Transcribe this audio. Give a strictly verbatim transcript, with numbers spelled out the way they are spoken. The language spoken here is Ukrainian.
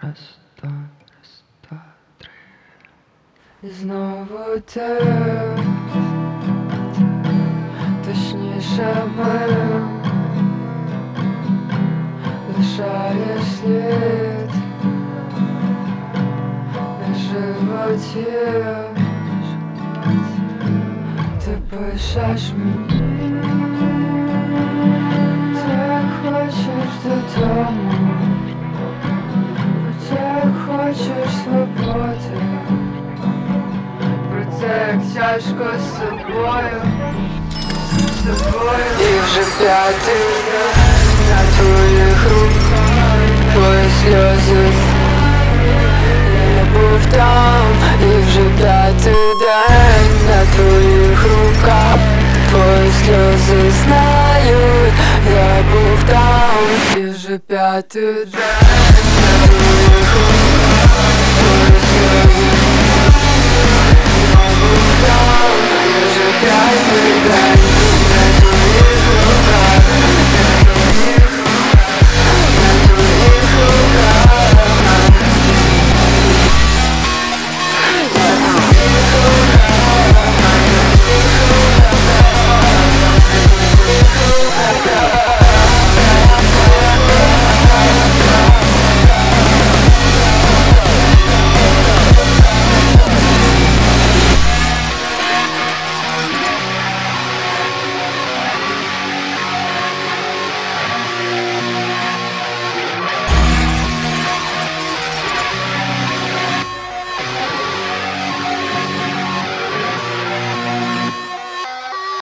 Раз, два, раз, два, три. І знову ти, точніше ми, лишає слід на животі. Ти пишеш мені, ти хочеш додому, ти хочеш свободи, проте як тяжко з собою, з собою. І вже п'ятий день на твоїх руках, твої сльози. Я був там, і вже п'ятий день на твоїх руках, твої сльози знають. Я був там, і вже п'ятий день на твоїх руках, твої сльози. Я був там, і вже п'ятий день на твоїх руках.